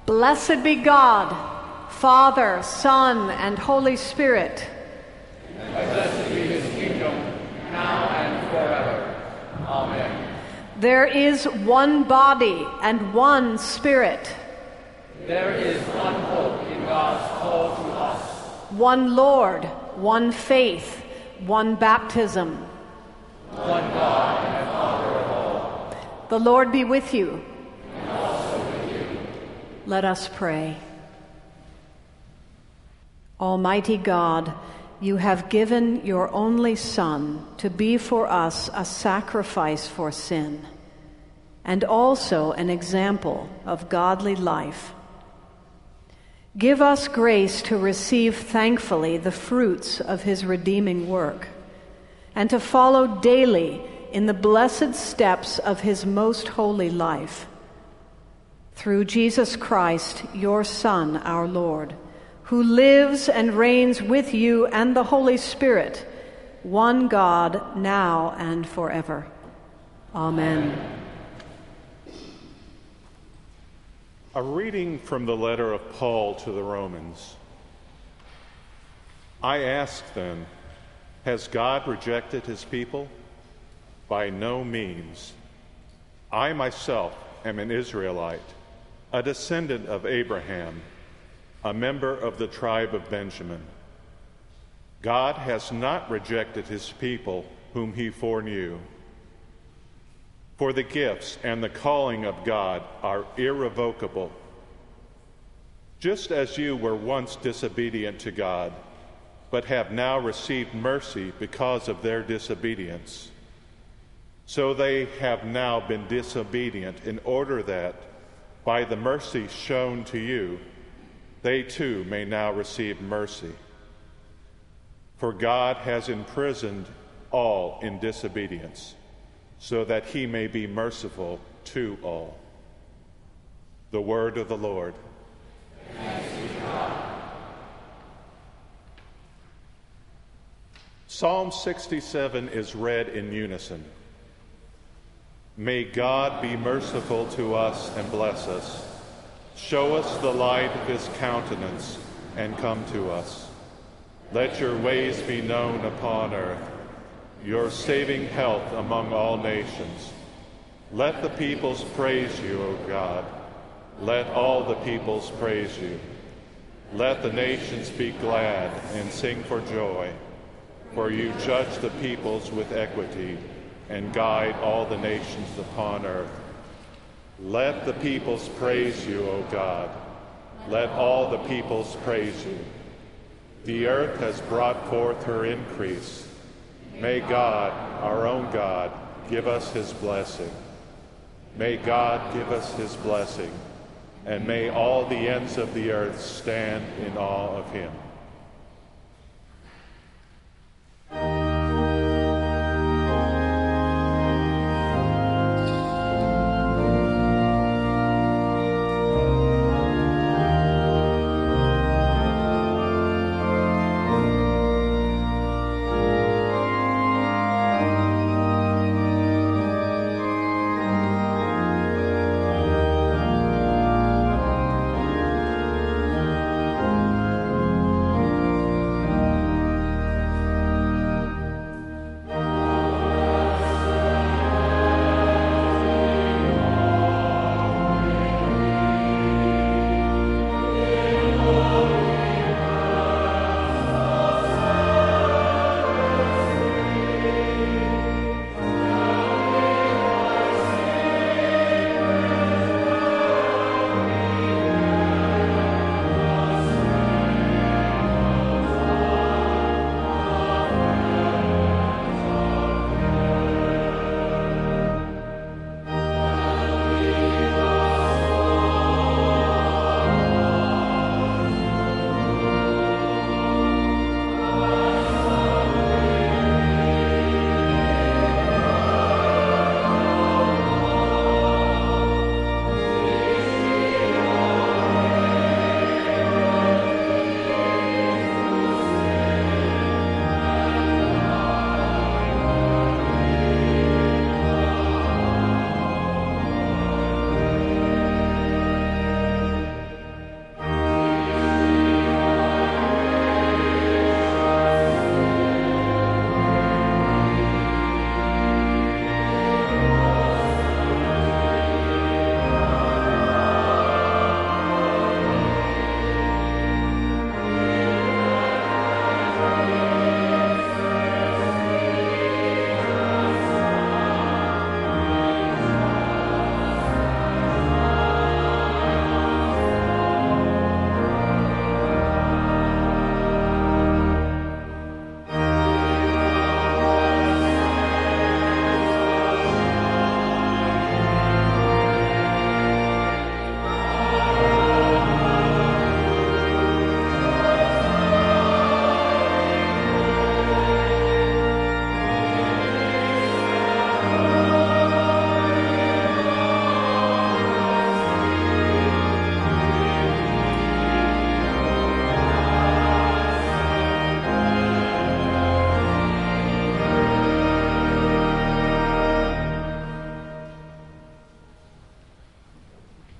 Blessed be God, Father, Son, and Holy Spirit. And blessed be his kingdom, now and forever. Amen. There is one body and one Spirit. There is one hope in God's call to us. One Lord, one faith, one baptism. One God and Father of all. The Lord be with you. And also with you. Let us pray. Almighty God, you have given your only Son to be for us a sacrifice for sin, and also an example of godly life. Give us grace to receive thankfully the fruits of his redeeming work, and to follow daily in the blessed steps of his most holy life. Through Jesus Christ, your Son, our Lord, who lives and reigns with you and the Holy Spirit, one God, now and forever. Amen. A reading from the letter of Paul to the Romans. I ask then, has God rejected his people? By no means. I myself am an Israelite, a descendant of Abraham, a member of the tribe of Benjamin. God has not rejected his people whom he foreknew. For the gifts and the calling of God are irrevocable. Just as you were once disobedient to God, but have now received mercy because of their disobedience, so they have now been disobedient in order that, by the mercy shown to you, they too may now receive mercy. For God has imprisoned all in disobedience, so that he may be merciful to all. The word of the Lord. Thanks be to God. Psalm 67 is read in unison. May God be merciful to us and bless us. Show us the light of his countenance and come to us. Let your ways be known upon earth, your saving health among all nations. Let the peoples praise you, O God. Let all the peoples praise you. Let the nations be glad and sing for joy, for you judge the peoples with equity and guide all the nations upon earth. Let the peoples praise you, O God. Let all the peoples praise you. The earth has brought forth her increase. May God, our own God, give us his blessing. May God give us his blessing, and may all the ends of the earth stand in awe of him.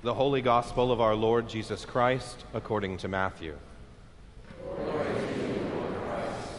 The Holy Gospel of our Lord Jesus Christ according to Matthew. Glory to you, Lord Christ.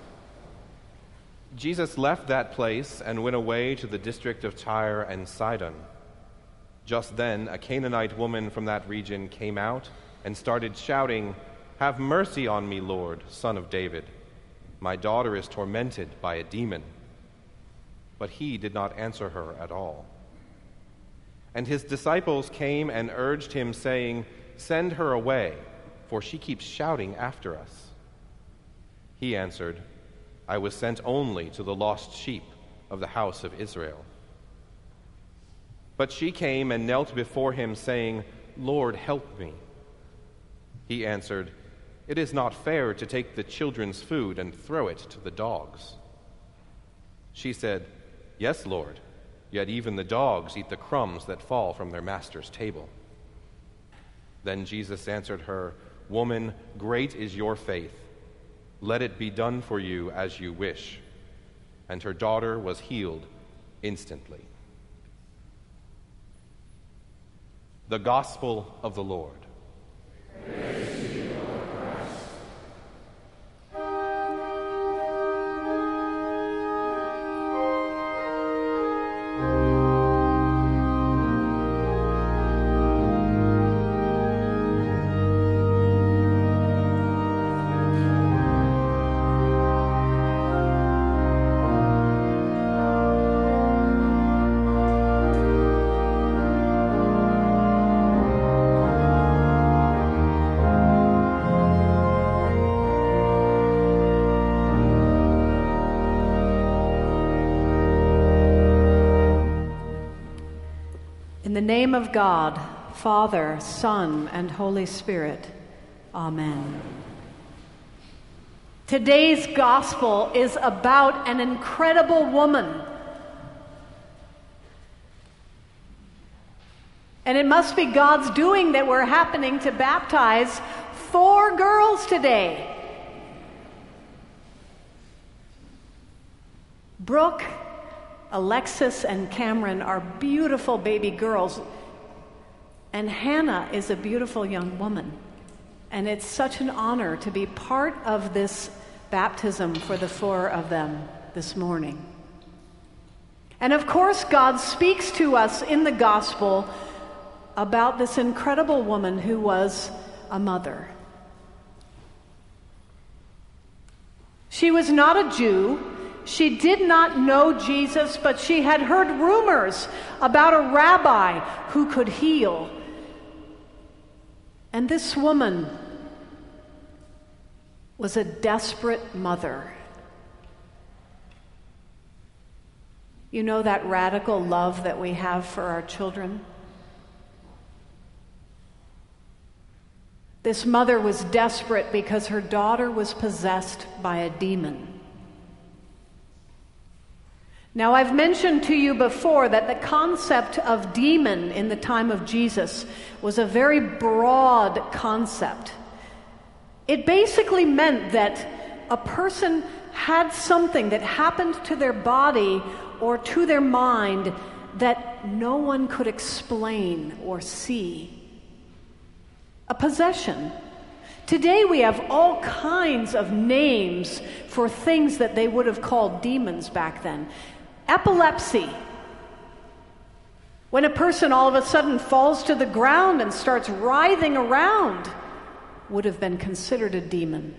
Jesus left that place and went away to the district of Tyre and Sidon. Just then, a Canaanite woman from that region came out and started shouting, "Have mercy on me, Lord, Son of David. My daughter is tormented by a demon." But he did not answer her at all. And his disciples came and urged him, saying, "Send her away, for she keeps shouting after us." He answered, "I was sent only to the lost sheep of the house of Israel." But she came and knelt before him, saying, "Lord, help me." He answered, "It is not fair to take the children's food and throw it to the dogs." She said, "Yes, Lord, yet even the dogs eat the crumbs that fall from their master's table." Then Jesus answered her, "Woman, great is your faith. Let it be done for you as you wish." And her daughter was healed instantly. The Gospel of the Lord. Praise to you, Lord Christ. In the name of God, Father, Son, and Holy Spirit. Amen. Today's gospel is about an incredible woman. And it must be God's doing that we're happening to baptize 4 girls today. Brooke, Alexis, and Cameron are beautiful baby girls, and Hannah is a beautiful young woman. And it's such an honor to be part of this baptism for the 4 of them this morning. And of course, God speaks to us in the gospel about this incredible woman who was a mother. She was not a Jew. She did not know Jesus, but she had heard rumors about a rabbi who could heal. And this woman was a desperate mother. You know that radical love that we have for our children? This mother was desperate because her daughter was possessed by a demon. Now, I've mentioned to you before that the concept of demon in the time of Jesus was a very broad concept. It basically meant that a person had something that happened to their body or to their mind that no one could explain or see. A possession. Today we have all kinds of names for things that they would have called demons back then. Epilepsy. When a person all of a sudden falls to the ground and starts writhing around, would have been considered a demon.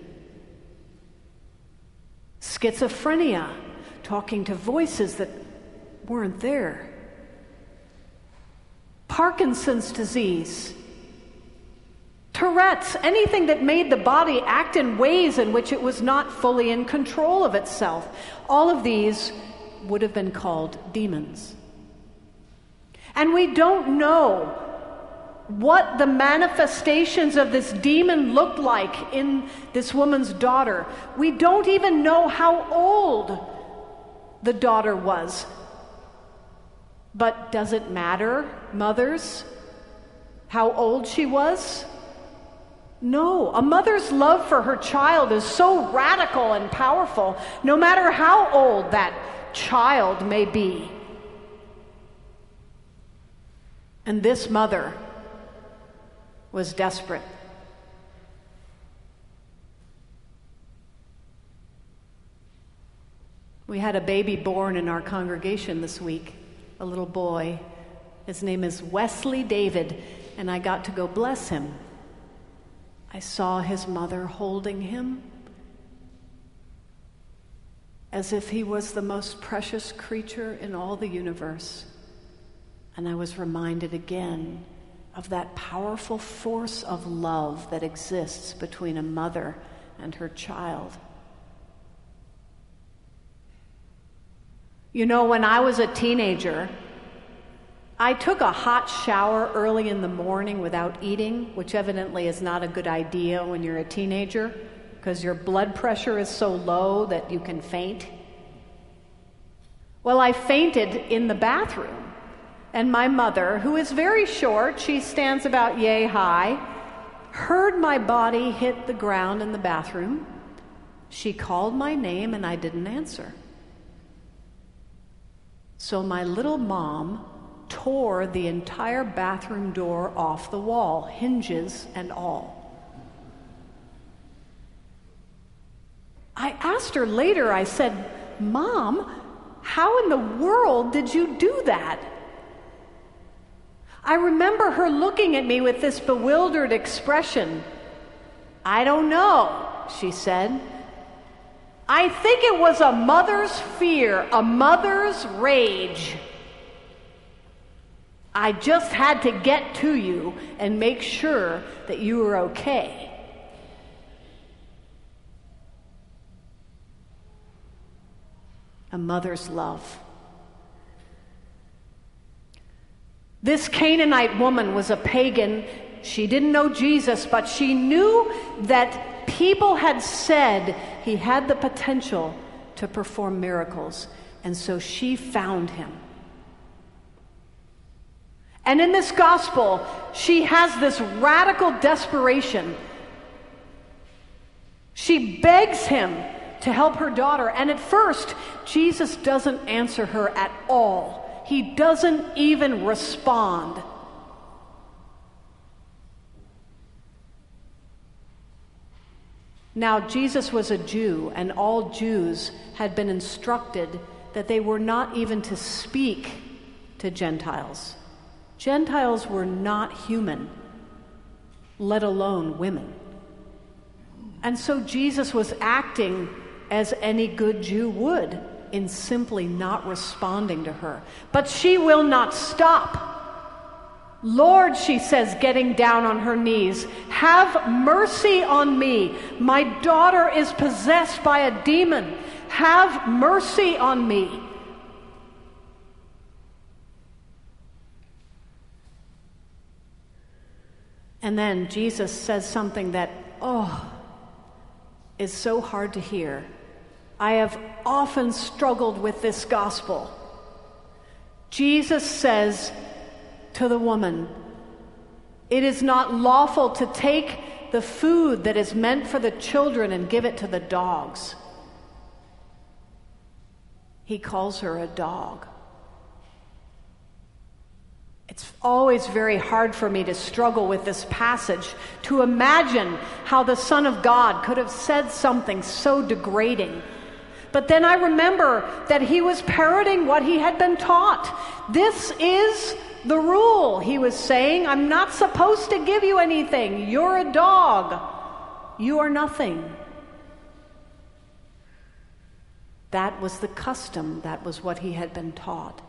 Schizophrenia, talking to voices that weren't there. Parkinson's disease. Tourette's, anything that made the body act in ways in which it was not fully in control of itself. All of these would have been called demons. And we don't know what the manifestations of this demon looked like in this woman's daughter. We don't even know how old the daughter was. But does it matter, mothers, how old she was? No, a mother's love for her child is so radical and powerful, no matter how old that child may be. And this mother was desperate. We had a baby born in our congregation this week, a little boy. His name is Wesley David, and I got to go bless him. I saw his mother holding him as if he was the most precious creature in all the universe. And I was reminded again of that powerful force of love that exists between a mother and her child. You know, when I was a teenager, I took a hot shower early in the morning without eating, which evidently is not a good idea when you're a teenager, because your blood pressure is so low that you can faint. Well, I fainted in the bathroom, and my mother, who is very short, she stands about yay high, heard my body hit the ground in the bathroom. She called my name, and I didn't answer. So my little mom tore the entire bathroom door off the wall, hinges and all. I asked her later, I said, "Mom, how in the world did you do that?" I remember her looking at me with this bewildered expression. "I don't know," she said. "I think it was a mother's fear, a mother's rage. I just had to get to you and make sure that you were okay." A mother's love. This Canaanite woman was a pagan. She didn't know Jesus, but she knew that people had said he had the potential to perform miracles, and so she found him. And in this gospel, she has this radical desperation. She begs him to help her daughter, and at first, Jesus doesn't answer her at all. He doesn't even respond. Now, Jesus was a Jew, and all Jews had been instructed that they were not even to speak to Gentiles. Gentiles were not human, let alone women. And so Jesus was acting as any good Jew would in simply not responding to her. But she will not stop. "Lord," she says, getting down on her knees, "have mercy on me. My daughter is possessed by a demon. Have mercy on me." And then Jesus says something that, is so hard to hear. I have often struggled with this gospel. Jesus says to the woman, "It is not lawful to take the food that is meant for the children and give it to the dogs." He calls her a dog. It's always very hard for me to struggle with this passage, to imagine how the Son of God could have said something so degrading. But then I remember that he was parroting what he had been taught. This is the rule, he was saying. I'm not supposed to give you anything. You're a dog. You are nothing. That was the custom. That was what he had been taught.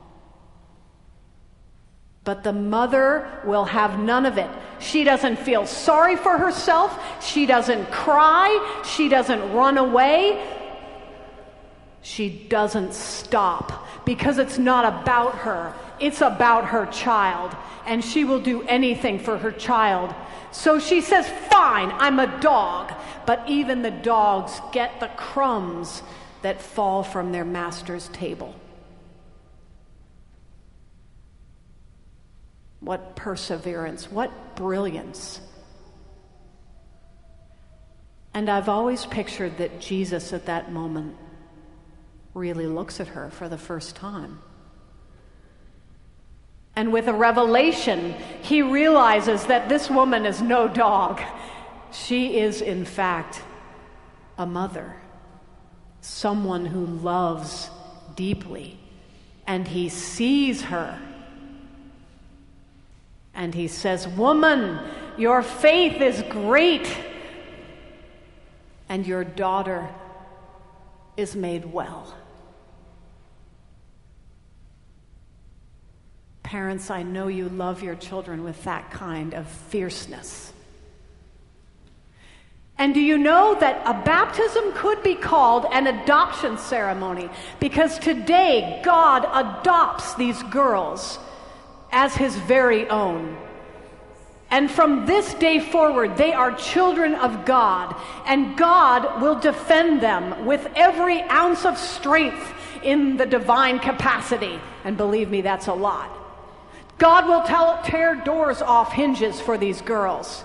But the mother will have none of it. She doesn't feel sorry for herself. She doesn't cry. She doesn't run away. She doesn't stop, because it's not about her. It's about her child, and she will do anything for her child. So she says, "Fine, I'm a dog." But even the dogs get the crumbs that fall from their master's table. What perseverance, what brilliance. And I've always pictured that Jesus at that moment really looks at her for the first time. And with a revelation, he realizes that this woman is no dog. She is, in fact, a mother, someone who loves deeply. And he sees her. And he says, "Woman, your faith is great, and your daughter is made well." Parents, I know you love your children with that kind of fierceness. And do you know that a baptism could be called an adoption ceremony? Because today God adopts these girls as his very own. And from this day forward, they are children of God, and God will defend them with every ounce of strength in the divine capacity. And believe me, that's a lot. God will tear doors off hinges for these girls.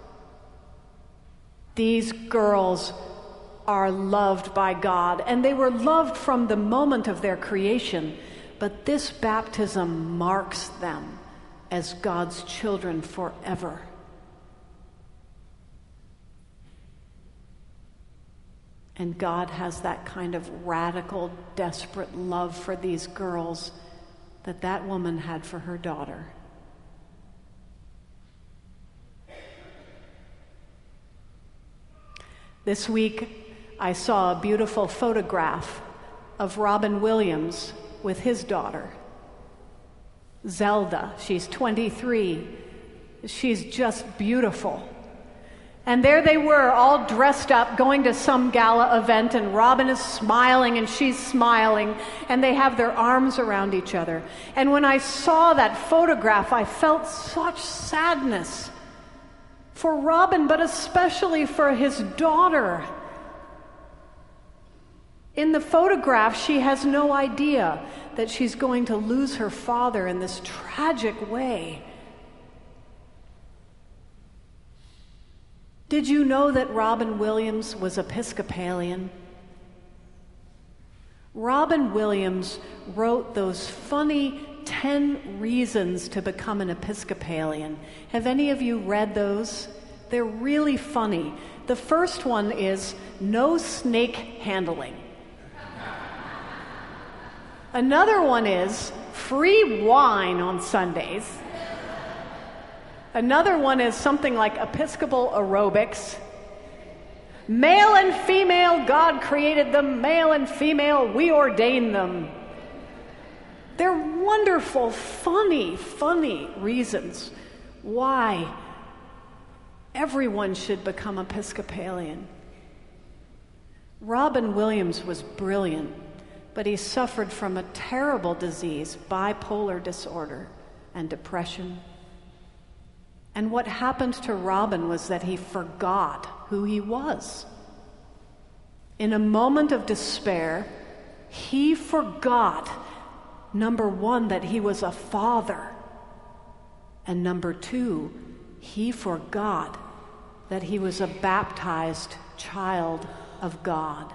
These girls are loved by God, and they were loved from the moment of their creation, but this baptism marks them as God's children forever. And God has that kind of radical, desperate love for these girls that woman had for her daughter. This week, I saw a beautiful photograph of Robin Williams with his daughter, Zelda. She's 23. She's just beautiful. And there they were, all dressed up, going to some gala event, and Robin is smiling and she's smiling, and they have their arms around each other. And when I saw that photograph, I felt such sadness for Robin, but especially for his daughter. In the photograph, she has no idea that she's going to lose her father in this tragic way. Did you know that Robin Williams was Episcopalian? Robin Williams wrote those funny 10 reasons to become an Episcopalian. Have any of you read those? They're really funny. The first one is no snake handling. Another one is free wine on Sundays. Another one is something like Episcopal aerobics. Male and female, God created them. Male and female, we ordain them. They're wonderful, funny reasons why everyone should become Episcopalian. Robin Williams was brilliant, but he suffered from a terrible disease, bipolar disorder and depression. And what happened to Robin was that he forgot who he was. In a moment of despair, he forgot, number one, that he was a father. And number two, he forgot that he was a baptized child of God.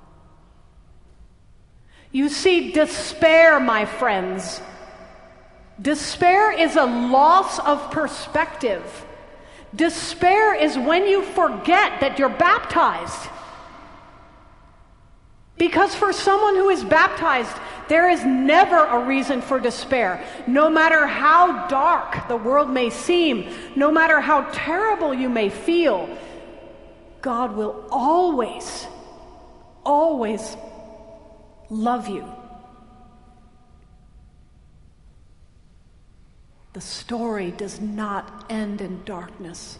You see, despair, my friends, despair is a loss of perspective. Despair is when you forget that you're baptized. Because for someone who is baptized, there is never a reason for despair. No matter how dark the world may seem, no matter how terrible you may feel, God will always love you. The story does not end in darkness.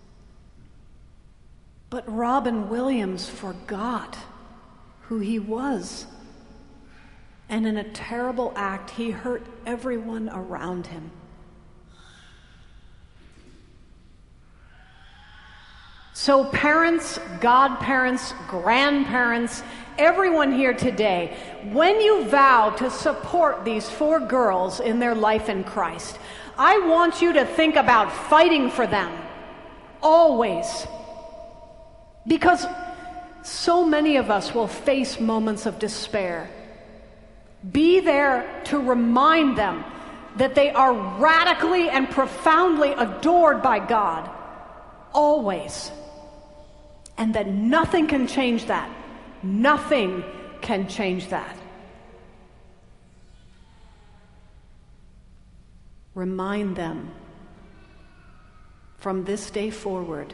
But Robin Williams forgot who he was. And in a terrible act, he hurt everyone around him. So parents, godparents, grandparents, everyone here today, when you vow to support these 4 girls in their life in Christ, I want you to think about fighting for them, always. Because so many of us will face moments of despair. Be there to remind them that they are radically and profoundly adored by God, always. And that nothing can change that. Nothing can change that. Remind them from this day forward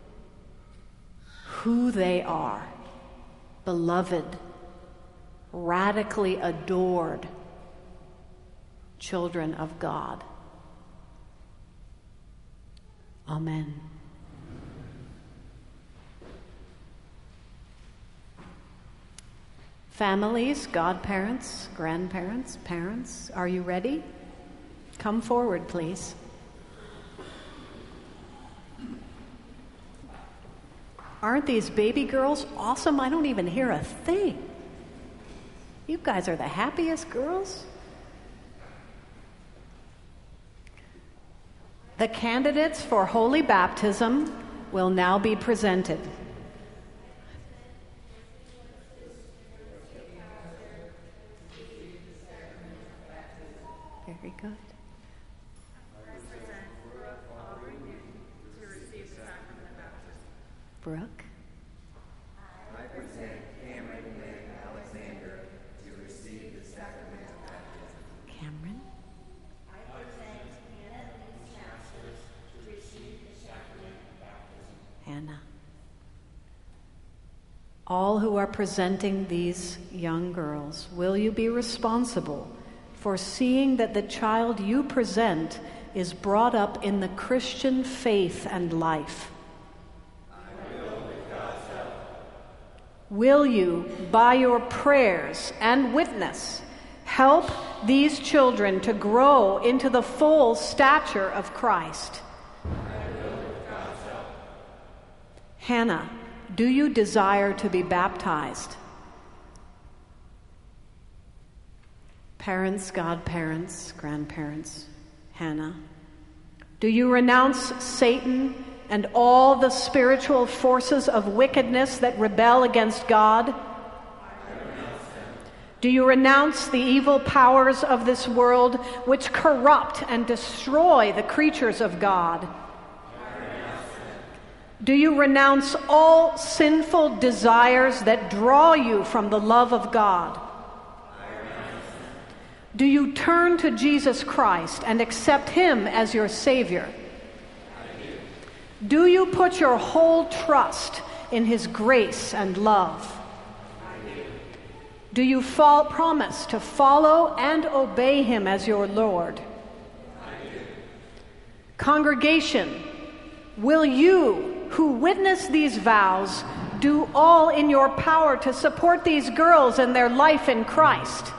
who they are. Beloved, radically adored children of God. Amen. Families, godparents, grandparents, parents, are you ready? Come forward, please. Aren't these baby girls awesome? I don't even hear a thing. You guys are the happiest girls. The candidates for holy baptism will now be presented. Very good. Brooke. I present Cameron and Alexander to receive the sacrament of baptism. Cameron. I present Hannah and Louise Masters to receive the sacrament of baptism. Hannah. All who are presenting these young girls, will you be responsible for seeing that the child you present is brought up in the Christian faith and life? Will you, by your prayers and witness, help these children to grow into the full stature of Christ? Hannah, do you desire to be baptized? Parents, godparents, grandparents, Hannah, do you renounce Satan and all the spiritual forces of wickedness that rebel against God? Do you renounce the evil powers of this world which corrupt and destroy the creatures of God? Do you renounce all sinful desires that draw you from the love of God? Do you turn to Jesus Christ and accept Him as your Savior? Do you put your whole trust in His grace and love? Do you promise to follow and obey Him as your Lord? Congregation, will you, who witness these vows, do all in your power to support these girls in their life in Christ?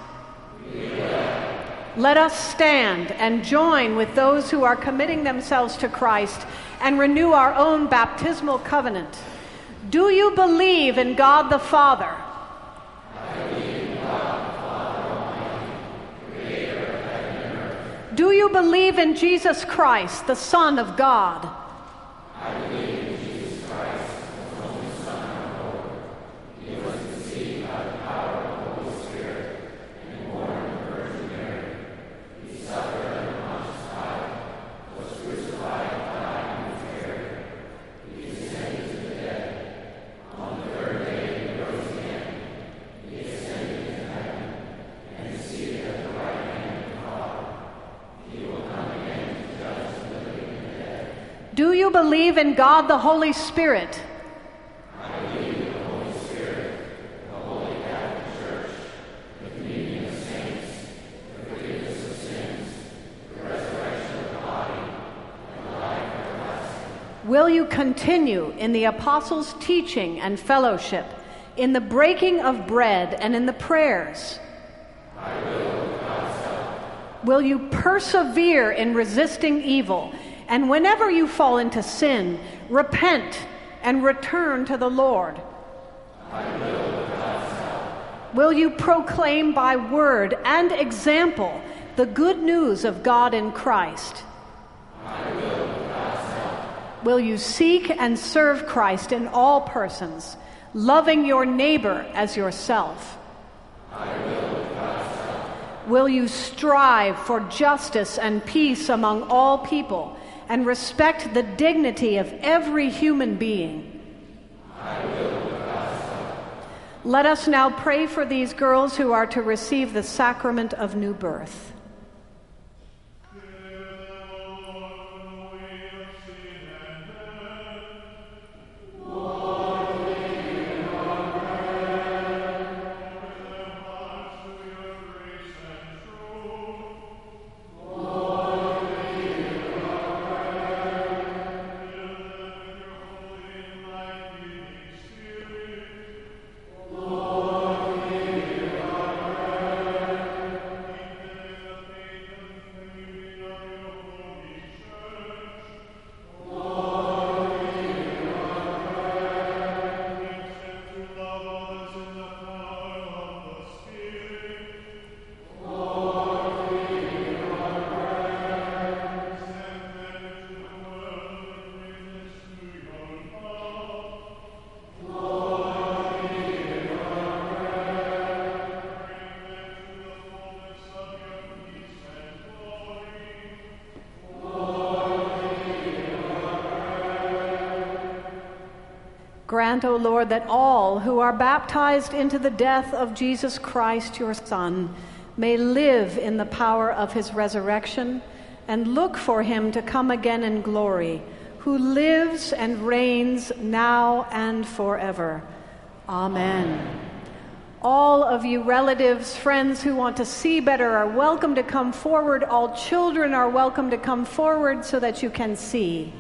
Let us stand and join with those who are committing themselves to Christ and renew our own baptismal covenant. Do you believe in God the Father? I believe in God the Father Almighty, creator of heaven and earth. Do you believe in Jesus Christ, the Son of God? I believe in Jesus Christ, the only Son of our Lord. He was conceived by the power of the Holy Spirit and born of the Virgin Mary. He suffered under Pontius Pilate, was crucified, died, and was buried. He descended to the dead. On the third day he rose again. He ascended into heaven and is seated at the right hand of God. He will come again to judge the living and the dead. Do you believe in God the Holy Spirit? I believe in the Holy Spirit, the Holy Catholic Church, the communion of saints, the forgiveness of sins, the resurrection of the body, and the life everlasting. Will you continue in the apostles' teaching and fellowship, in the breaking of bread and in the prayers? I will, with God's help. Will you persevere in resisting evil, and whenever you fall into sin, repent and return to the Lord? I will, with God's help. Will you proclaim by word and example the good news of God in Christ? I will, with God's help. Will you seek and serve Christ in all persons, loving your neighbor as yourself? I will, with God's help. will you strive for justice and peace among all people and respect the dignity of every human being? I will. Let us now pray for these girls who are to receive the sacrament of new birth. Grant, O Lord, that all who are baptized into the death of Jesus Christ, your Son, may live in the power of his resurrection and look for him to come again in glory, who lives and reigns now and forever. Amen. All of you relatives, friends who want to see better are welcome to come forward. All children are welcome to come forward so that you can see.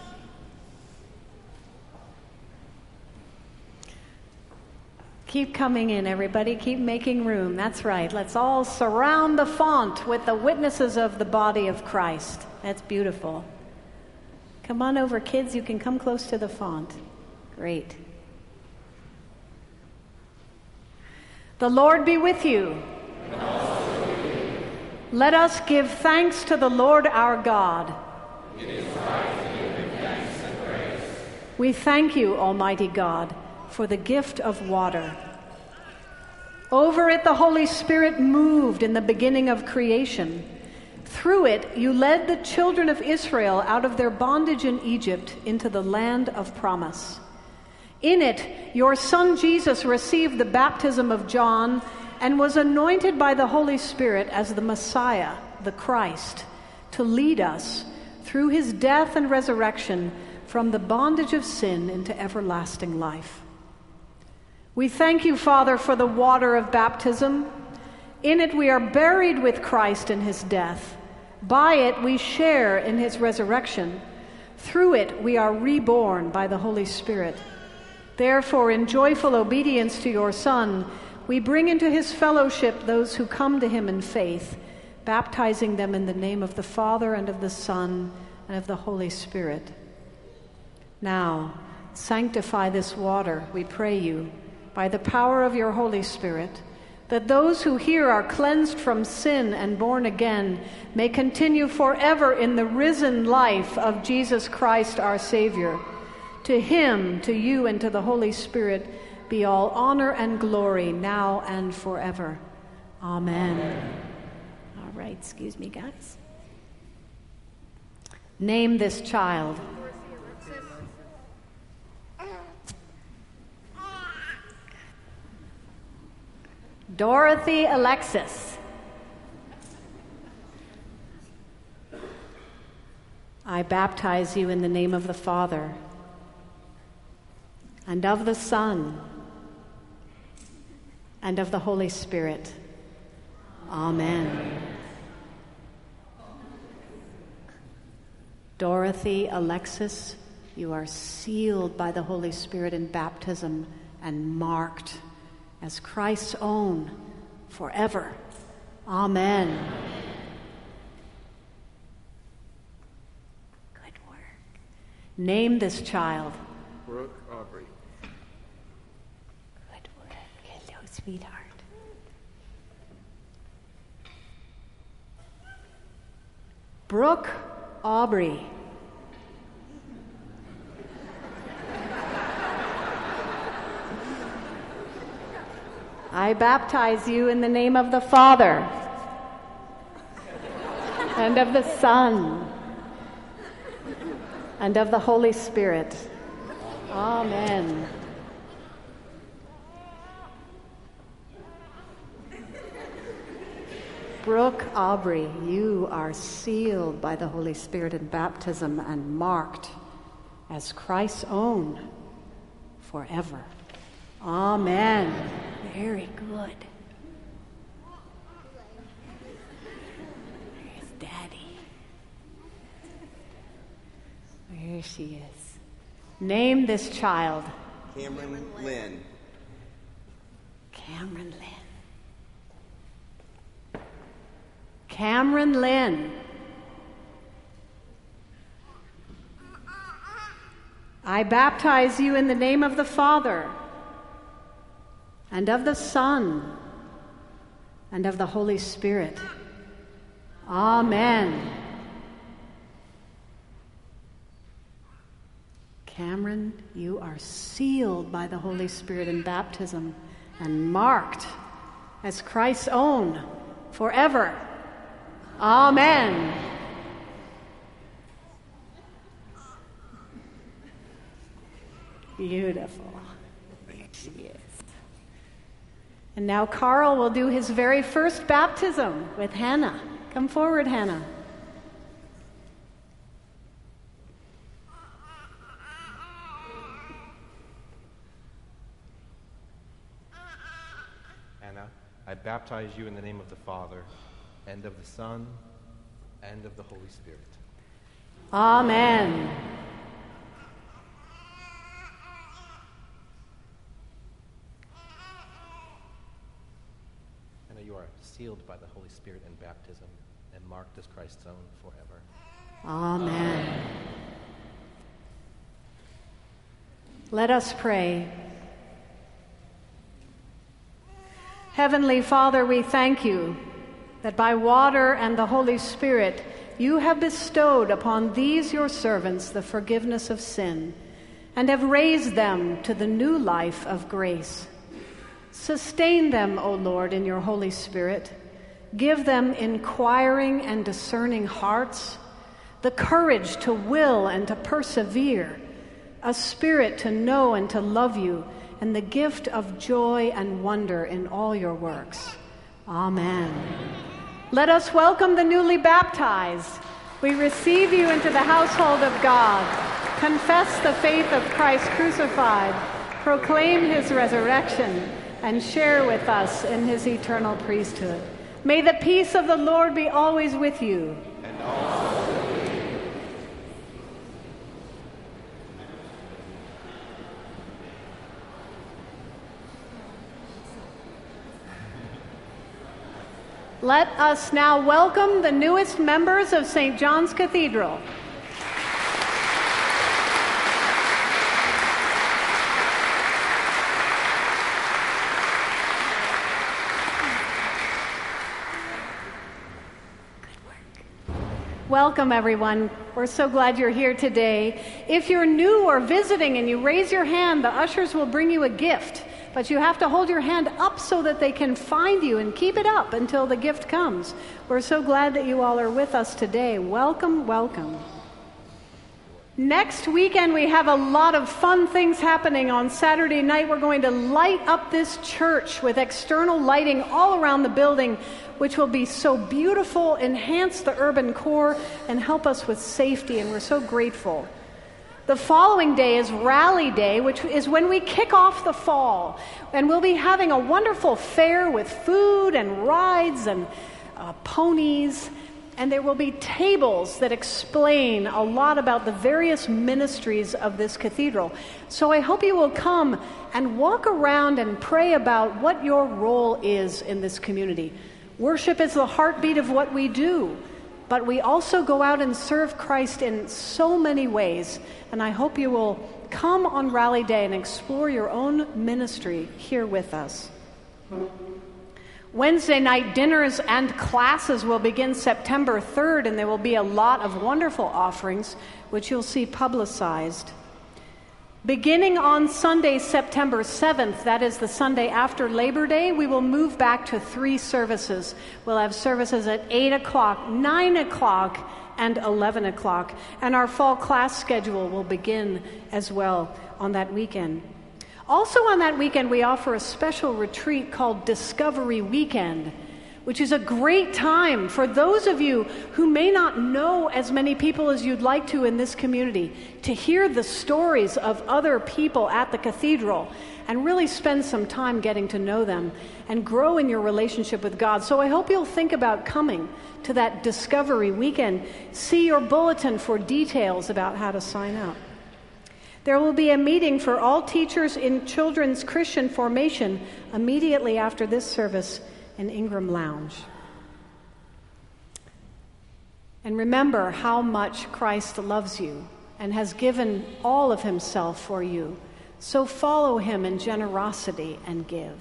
Keep coming in, everybody. Keep making room. That's right. Let's all surround the font with the witnesses of the body of Christ. That's beautiful. Come on over, kids. You can come close to the font. Great. The Lord be with you. And also with you. Let us give thanks to the Lord our God. It is right to give him thanks and praise. We thank you, Almighty God, for the gift of water. Over it the Holy Spirit moved in the beginning of creation. Through it you led the children of Israel out of their bondage in Egypt into the land of promise. In it your Son Jesus received the baptism of John and was anointed by the Holy Spirit as the Messiah, the Christ, to lead us through his death and resurrection from the bondage of sin into everlasting life. We thank you, Father, for the water of baptism. In it we are buried with Christ in his death. By it we share in his resurrection. Through it we are reborn by the Holy Spirit. Therefore, in joyful obedience to your Son, we bring into his fellowship those who come to him in faith, baptizing them in the name of the Father and of the Son and of the Holy Spirit. Now, sanctify this water, we pray you, by the power of your Holy Spirit, that those who here are cleansed from sin and born again may continue forever in the risen life of Jesus Christ our Savior. To him, to you, and to the Holy Spirit be all honor and glory now and forever. Amen. All right, excuse me, guys. Name this child. Dorothy Alexis. I baptize you in the name of the Father, and of the Son, and of the Holy Spirit. Amen. Dorothy Alexis, you are sealed by the Holy Spirit in baptism and marked as Christ's own forever. Amen. Good work. Name this child. Brooke Aubrey. Good work. Hello, sweetheart. Brooke Aubrey. I baptize you in the name of the Father, and of the Son, and of the Holy Spirit. Amen. Brooke Aubrey, you are sealed by the Holy Spirit in baptism and marked as Christ's own forever. Amen. Very good. There's Daddy. There she is. Name this child. Cameron Lynn. Cameron Lynn. Cameron Lynn. I baptize you in the name of the Father, and of the Son, and of the Holy Spirit. Amen. Cameron, you are sealed by the Holy Spirit in baptism and marked as Christ's own forever. Amen. Beautiful. There she is. And now Carl will do his very first baptism with Hannah. Come forward, Hannah. Hannah, I baptize you in the name of the Father, and of the Son, and of the Holy Spirit. Amen. Hannah, you are sealed by the Holy Spirit in baptism and marked as Christ's own forever. Amen. Let us pray. Heavenly Father, we thank you that by water and the Holy Spirit you have bestowed upon these your servants the forgiveness of sin and have raised them to the new life of grace. Sustain them, O Lord, in your Holy Spirit. Give them inquiring and discerning hearts, the courage to will and to persevere, a spirit to know and to love you, and the gift of joy and wonder in all your works. Amen. Let us welcome the newly baptized. We receive you into the household of God. Confess the faith of Christ crucified, proclaim his resurrection, and share with us in his eternal priesthood. May the peace of the Lord be always with you. And also with you. Let us now welcome the newest members of St. John's Cathedral. Welcome, everyone. We're so glad you're here today. If you're new or visiting and you raise your hand, the ushers will bring you a gift. But you have to hold your hand up so that they can find you, and keep it up until the gift comes. We're so glad that you all are with us today. Welcome, welcome. Next weekend, we have a lot of fun things happening. On Saturday night, we're going to light up this church with external lighting all around the building, which will be so beautiful, enhance the urban core, and help us with safety, and we're so grateful. The following day is Rally Day, which is when we kick off the fall. And we'll be having a wonderful fair with food and rides and ponies. And there will be tables that explain a lot about the various ministries of this cathedral. So I hope you will come and walk around and pray about what your role is in this community. Worship is the heartbeat of what we do. But we also go out and serve Christ in so many ways. And I hope you will come on Rally Day and explore your own ministry here with us. Wednesday night dinners and classes will begin September 3rd, and there will be a lot of wonderful offerings, which you'll see publicized. Beginning on Sunday, September 7th, that is the Sunday after Labor Day, we will move back to 3 services. We'll have services at 8 o'clock, 9 o'clock, and 11 o'clock. And our fall class schedule will begin as well on that weekend. Also on that weekend, we offer a special retreat called Discovery Weekend, which is a great time for those of you who may not know as many people as you'd like to in this community, to hear the stories of other people at the cathedral and really spend some time getting to know them and grow in your relationship with God. So I hope you'll think about coming to that Discovery Weekend. See your bulletin for details about how to sign up. There will be a meeting for all teachers in children's Christian formation immediately after this service in Ingram Lounge. And remember how much Christ loves you and has given all of himself for you. So follow him in generosity and give.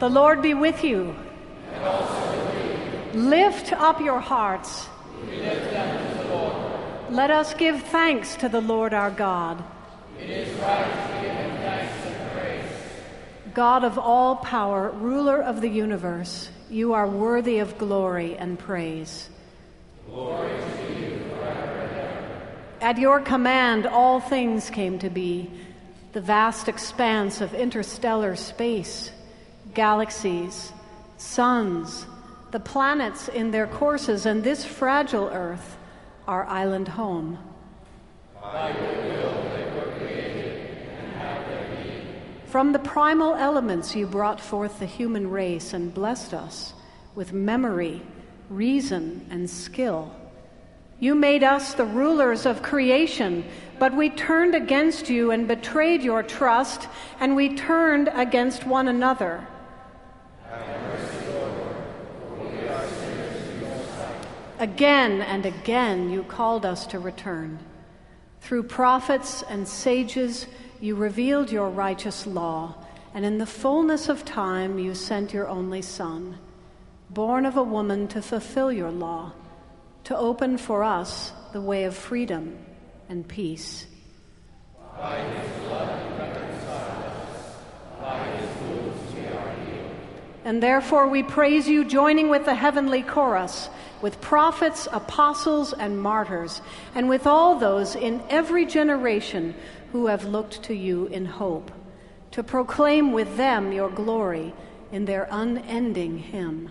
The Lord be with you. And also with you. Lift up your hearts. We lift them to the Lord. Let us give thanks to the Lord our God. It is right to give him thanks and praise. God of all power, ruler of the universe, you are worthy of glory and praise. Glory to you forever and ever. At your command, all things came to be. The vast expanse of interstellar space, galaxies, suns, the planets in their courses, and this fragile earth, our island home. By your will they were created and have their being. From the primal elements you brought forth the human race and blessed us with memory, reason, and skill. You made us the rulers of creation, but we turned against you and betrayed your trust, and we turned against one another. Have mercy, Lord, for we are sinners in your sight. Again and again you called us to return. Through prophets and sages you revealed your righteous law, and in the fullness of time you sent your only Son, born of a woman to fulfill your law, to open for us the way of freedom and peace. By his blood he reconciled us. By his wounds we are healed. And therefore we praise you, joining with the heavenly chorus, with prophets, apostles, and martyrs, and with all those in every generation who have looked to you in hope, to proclaim with them your glory in their unending hymn.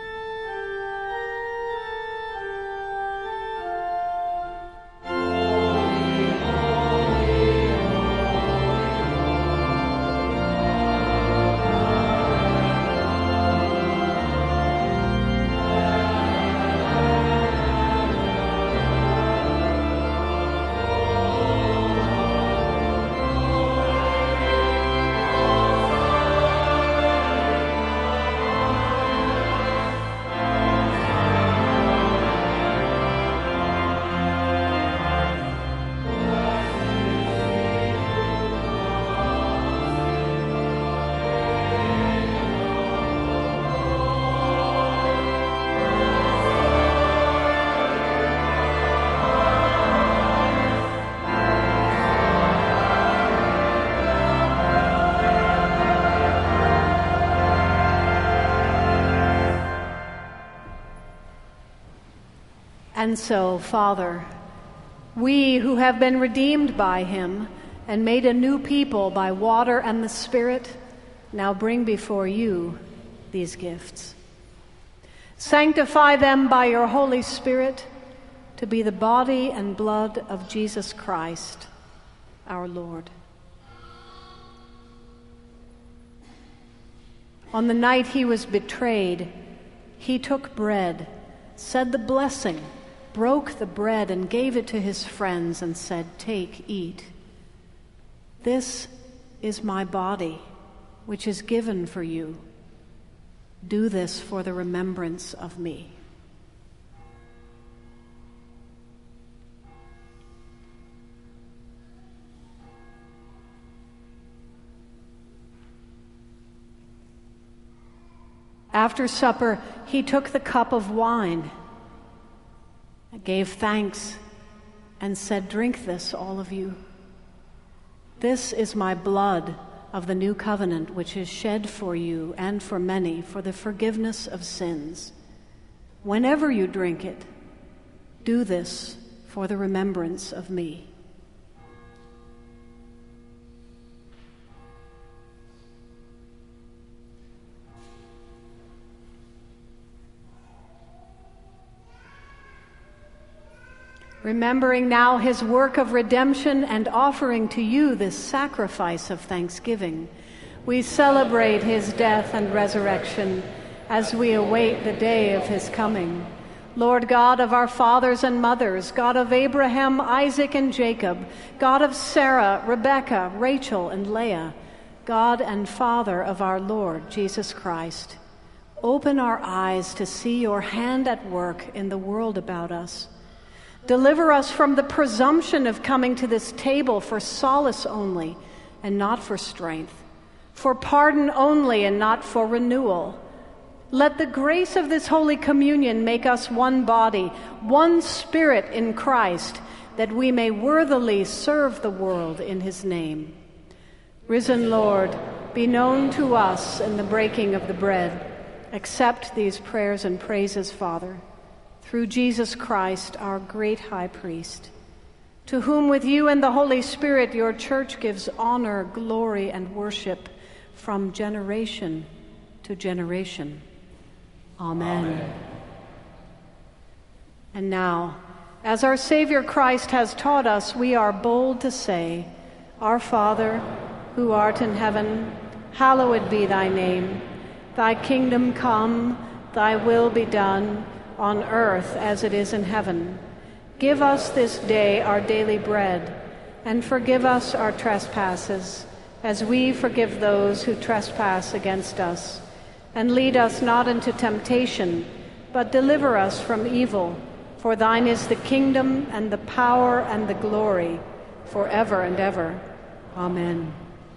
And so, Father, we who have been redeemed by him and made a new people by water and the Spirit, now bring before you these gifts. Sanctify them by your Holy Spirit to be the body and blood of Jesus Christ, our Lord. On the night he was betrayed, he took bread, said the blessing, broke the bread and gave it to his friends and said, "Take, eat. This is my body, which is given for you. Do this for the remembrance of me." After supper, he took the cup of wine, gave thanks, and said, "Drink this, all of you. This is my blood of the new covenant, which is shed for you and for many for the forgiveness of sins. Whenever you drink it, do this for the remembrance of me." Remembering now his work of redemption and offering to you this sacrifice of thanksgiving, we celebrate his death and resurrection as we await the day of his coming. Lord God of our fathers and mothers, God of Abraham, Isaac, and Jacob, God of Sarah, Rebekah, Rachel, and Leah, God and Father of our Lord Jesus Christ, open our eyes to see your hand at work in the world about us. Deliver us from the presumption of coming to this table for solace only and not for strength, for pardon only and not for renewal. Let the grace of this Holy Communion make us one body, one spirit in Christ, that we may worthily serve the world in his name. Risen Lord, be known to us in the breaking of the bread. Accept these prayers and praises, Father, through Jesus Christ, our great high priest, to whom with you and the Holy Spirit your church gives honor, glory, and worship from generation to generation. Amen. Amen. And now, as our Savior Christ has taught us, we are bold to say, Our Father, who art in heaven, hallowed be thy name. Thy kingdom come, thy will be done, on earth as it is in heaven. Give us this day our daily bread, and forgive us our trespasses, as we forgive those who trespass against us. And lead us not into temptation, but deliver us from evil. For thine is the kingdom and the power and the glory, forever and ever. Amen.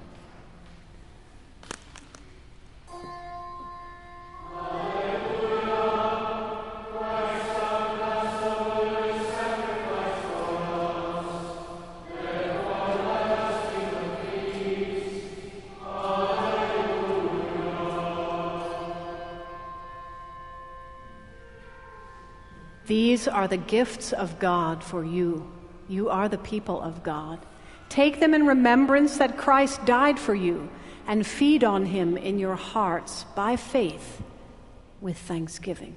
These are the gifts of God for you. You are the people of God. Take them in remembrance that Christ died for you, and feed on him in your hearts by faith with thanksgiving.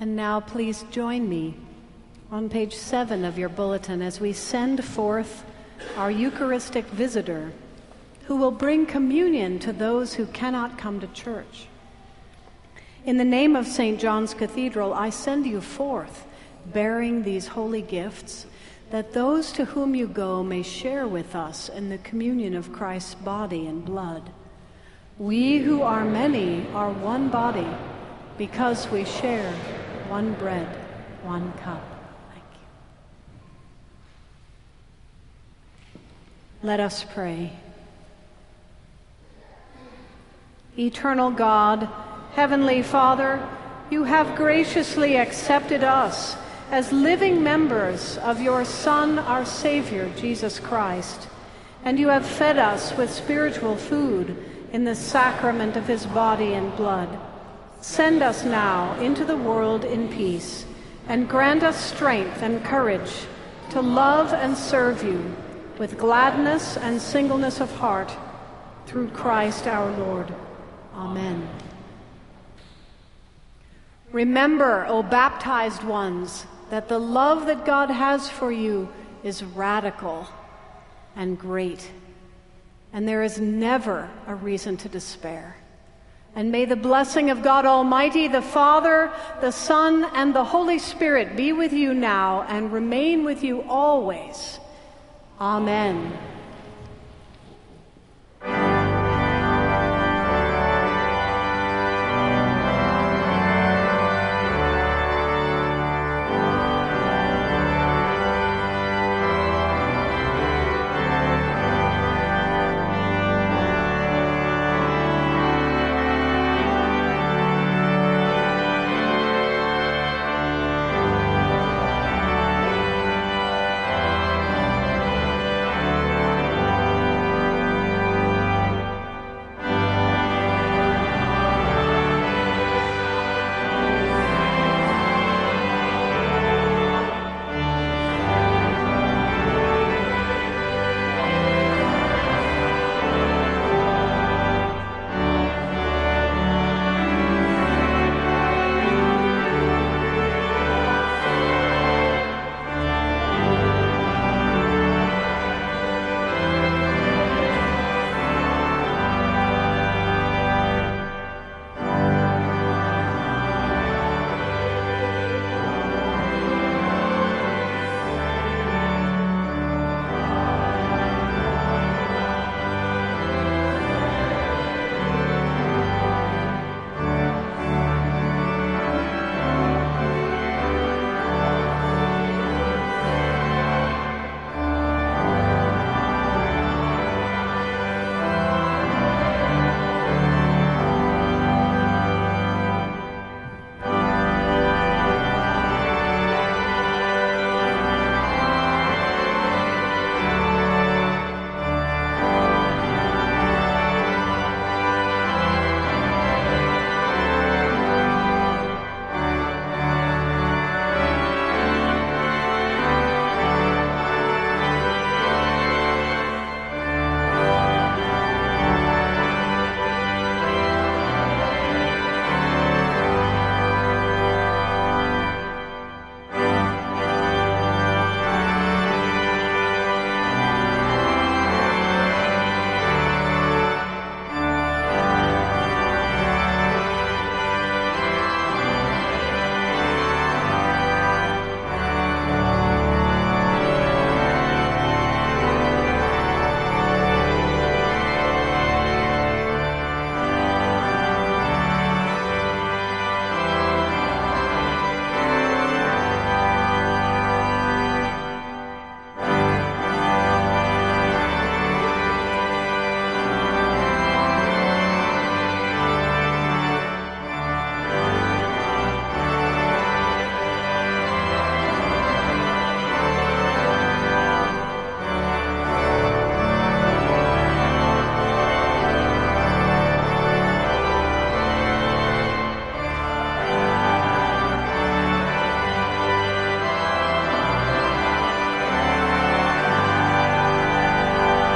And now please join me on page 7 of your bulletin as we send forth our Eucharistic visitor who will bring communion to those who cannot come to church. In the name of St. John's Cathedral, I send you forth, bearing these holy gifts, that those to whom you go may share with us in the communion of Christ's body and blood. We who are many are one body, because we share one bread, one cup. Thank you. Let us pray. Eternal God, Heavenly Father, you have graciously accepted us as living members of your Son, our Savior, Jesus Christ, and you have fed us with spiritual food in the sacrament of his body and blood. Send us now into the world in peace, and grant us strength and courage to love and serve you with gladness and singleness of heart, through Christ our Lord. Amen. Remember, O baptized ones, that the love that God has for you is radical and great, and there is never a reason to despair. And may the blessing of God Almighty, the Father, the Son, and the Holy Spirit be with you now and remain with you always. Amen.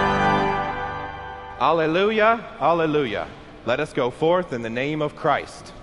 Alleluia, alleluia. Let us go forth in the name of Christ.